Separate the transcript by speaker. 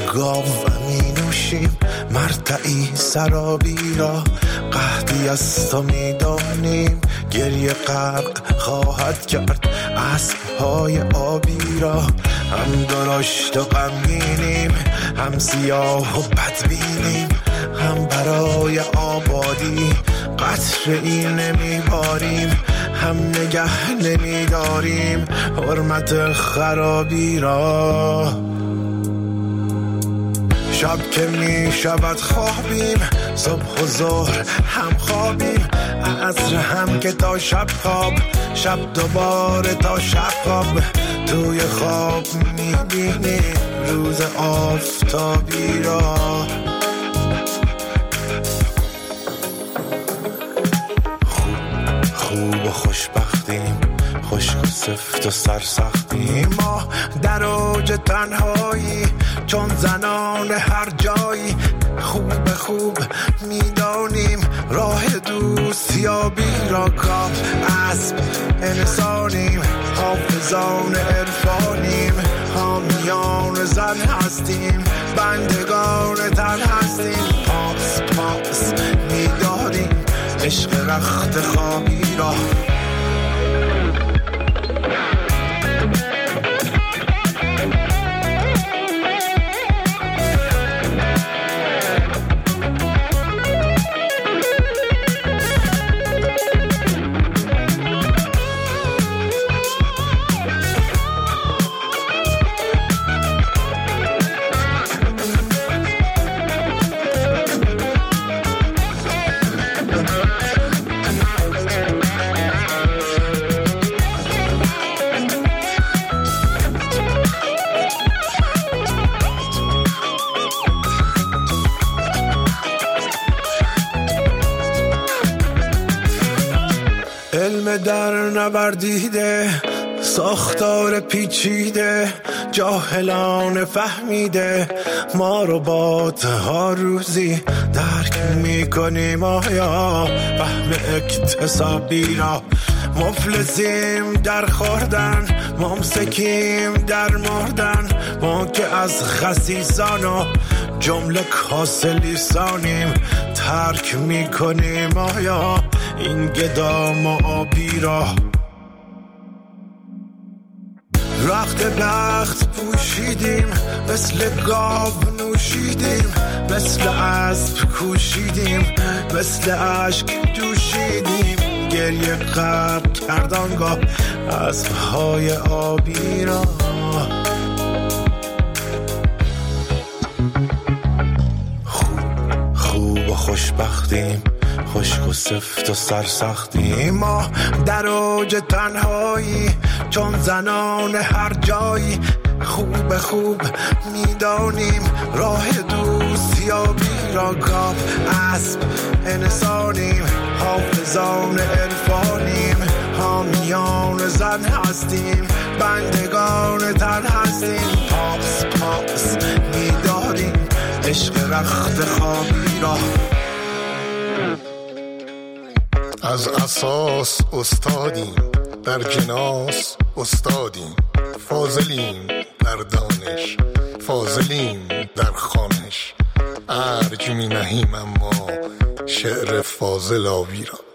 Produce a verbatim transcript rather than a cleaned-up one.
Speaker 1: گاو می نوشیم مرتعی سرابی را قحطی از تو می دانیم گریه غرق خواهد کرد اسب‌های آبی را هم درشت و غمگینیم هم سیاه و بدبینیم هم برای آبادی قطره‌ای نمیباریم هم نگه نمیداریم حرمت خرابی را شب که می شود خوابیم صبح و ظهر هم خوابیم عصر هم که تا شب خواب شب دوباره تا شب خواب توی خواب می بینیم روز آفتابی را خوب خوب و خوشبختیم خشک و سفت و سرسختیم ما در اوج تنهایی چون زنان هر جایی خوب خوب میدانیم راه دوستیابی را کاف اسب انسانیم حافظان عرفانیم حامیان زن هستیم بندگان تن هستیم پاس پاس میداریم عشق رخت خوابی را در نبردیده ساختار پیچیده جاهلان فهمیده ما رو بادها روزی درک میکنیم آیا فهم اکتسابی را مفلسیم در خوردن ممسکیم در مردن ما که از خسیسان و جمله کاسه لیسانیم ترک میکنیم آیا این گدام و آبی را رخت بخت پوشیدیم مثل گاو نوشیدیم مثل اسب کوشیدیم مثل عشق جوشیدیم گریه غرق کردانگاه اسب‌های آبی را خوب خوب و خوشبختیم خشک و سفت و سرسختیم ما در اوج تنهایی چون زنان هر جایی خوب خوب میدانیم راه دوستیابی را گاو اسب انسانیم حافظان عرفانیم حامیان زن هستیم بندگان تن هستیم پاس پاس میداریم عشق رخت خوابی را
Speaker 2: از اساس استادیم در جناس استادیم فاضلیم در دانش فاضلیم در خوانش ارج می نهیم اما شعر فاضل آبی را